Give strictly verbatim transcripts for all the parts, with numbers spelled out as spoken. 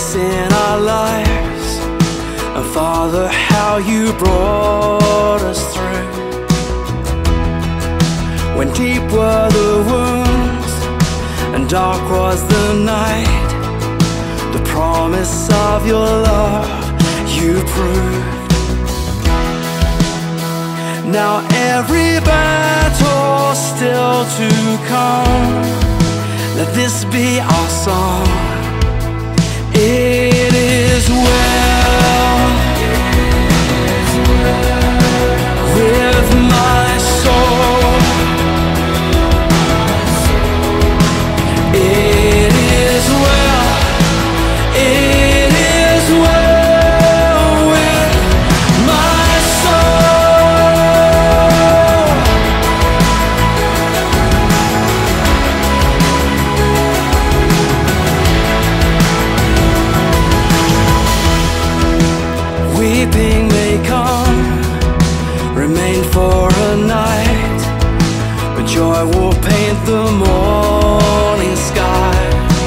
place in our lives. And Father, how you brought us through. When deep were the wounds and dark was the night, the promise of your love you proved. Now every battle still to come, let this be our song. It is well with my soul. It is well, it is well with my soul. Weeping may come, remain for a night, but joy will paint the morning sky.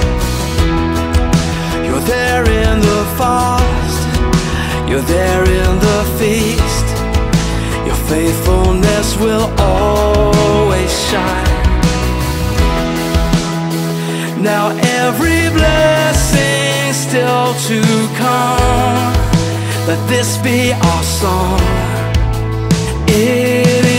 You're there in the fast, you're there in the feast. Your faithfulness will always shine. Now every blessing still to come, let this be our song. It